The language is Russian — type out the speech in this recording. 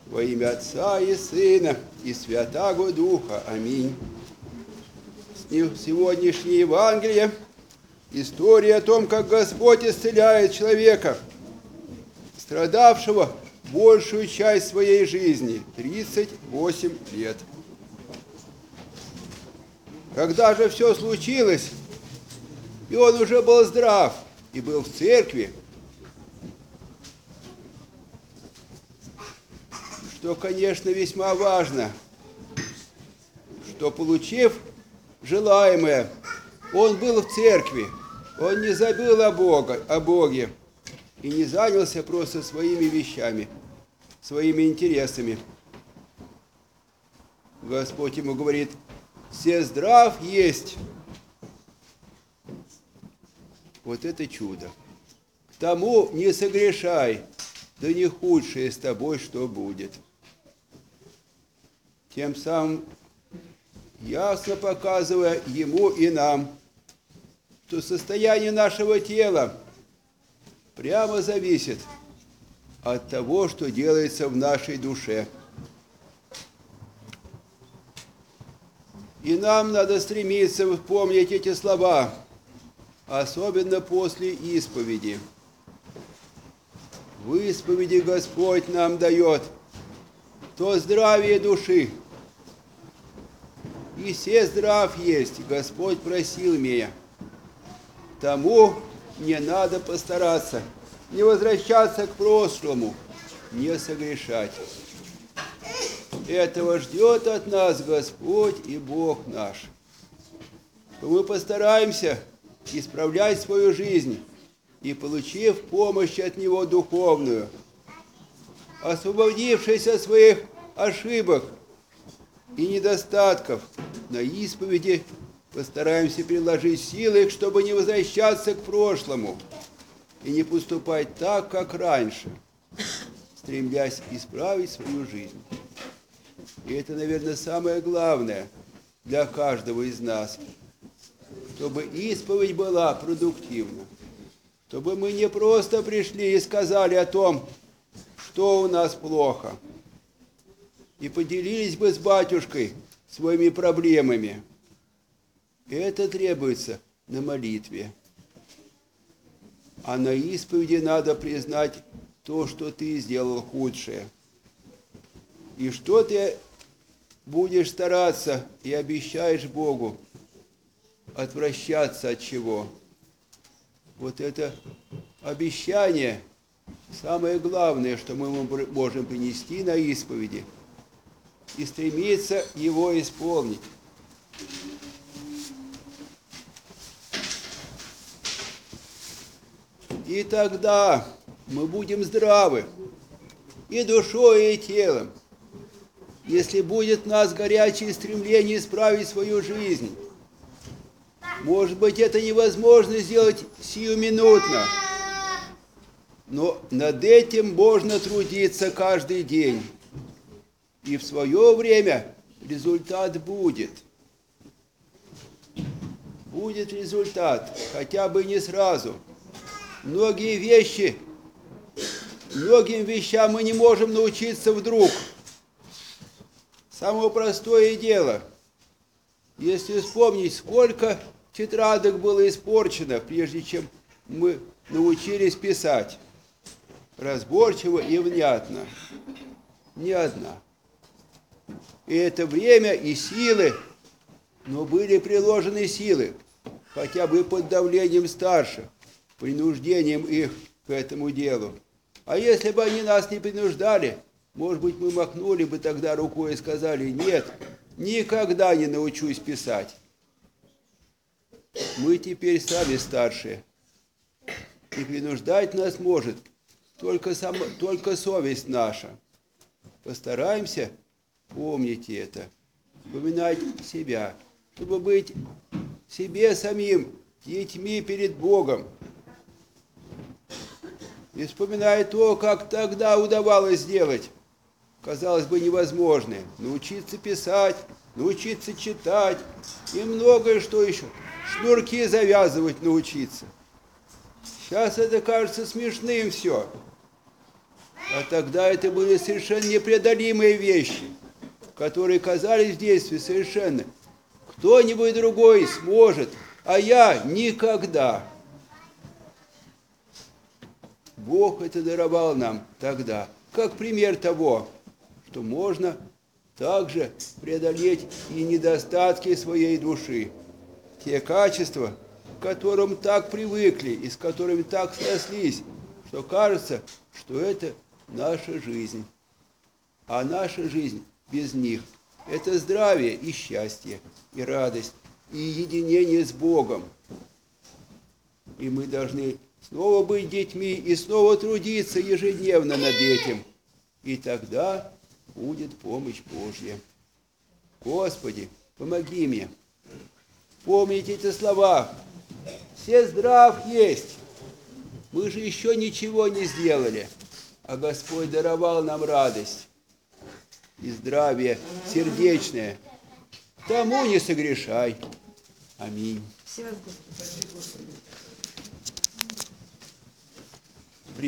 Во имя Отца и Сына и Святаго Духа. Аминь. Сегодняшнее Евангелие – история о том, как Господь исцеляет человека, страдавшего большую часть своей жизни – 38 лет. Когда же все случилось, и он уже был здрав и был в церкви, что, конечно, весьма важно, что, получив желаемое, он был в церкви, он не забыл о Боге и не занялся просто своими вещами, своими интересами. Господь ему говорит: «Се здрав есть». Вот это чудо. К тому не согрешай, да не худшее с тобой что будет. Тем самым ясно показывая ему и нам, что состояние нашего тела прямо зависит от того, что делается в нашей душе. И нам надо стремиться вспомнить эти слова, особенно после исповеди. В исповеди Господь нам дает то здравие души. И се здрав есть, Господь просил меня. Тому не надо постараться, не возвращаться к прошлому, не согрешать. Этого ждет от нас Господь и Бог наш. Мы постараемся исправлять свою жизнь и, получив помощь от Него духовную, освободившись от своих ошибок и недостатков, на исповеди постараемся приложить силы, чтобы не возвращаться к прошлому и не поступать так, как раньше, стремлясь исправить свою жизнь. И это, наверное, самое главное для каждого из нас, чтобы исповедь была продуктивна, чтобы мы не просто пришли и сказали о том, что у нас плохо, и поделились бы с батюшкой своими проблемами. Это требуется на молитве. А на исповеди надо признать то, что ты сделал худшее. И что ты будешь стараться и обещаешь Богу отвращаться от чего. Вот это обещание самое главное, что мы можем принести на исповеди и стремиться его исполнить. И тогда мы будем здравы и душой, и телом. Если будет в нас горячее стремление исправить свою жизнь, может быть, это невозможно сделать сиюминутно, но над этим можно трудиться каждый день. И в свое время результат будет. Будет результат, хотя бы не сразу. Многим вещам мы не можем научиться вдруг. Самое простое дело, если вспомнить, сколько тетрадок было испорчено, прежде чем мы научились писать разборчиво и внятно. Ни одна. И это время и силы, но были приложены силы, хотя бы под давлением старших, принуждением их к этому делу. А если бы они нас не принуждали, может быть, мы махнули бы тогда рукой и сказали: нет, никогда не научусь писать. Мы теперь сами старшие. И принуждать нас может только совесть наша. Постараемся помнить это, вспоминать себя, чтобы быть себе самим детьми перед Богом. И вспоминая то, как тогда удавалось сделать, казалось бы, невозможное. Научиться писать, научиться читать и многое что еще. Шнурки завязывать научиться. Сейчас это кажется смешным все. А тогда это были совершенно непреодолимые вещи, которые казались в детстве совершенно. Кто-нибудь другой сможет, а я никогда. Бог это даровал нам тогда, как пример того, что можно также преодолеть и недостатки своей души. Те качества, к которым так привыкли и с которыми так срослись, что кажется, что это наша жизнь. А наша жизнь без них – это здравие и счастье, и радость, и единение с Богом. И мы должны снова быть детьми и снова трудиться ежедневно над этим. И тогда будет помощь Божья. Господи, помоги мне. Помните эти слова. Все здрав есть. Мы же еще ничего не сделали, а Господь даровал нам радость и здравие сердечное. Тому не согрешай. Аминь. Всего Господи.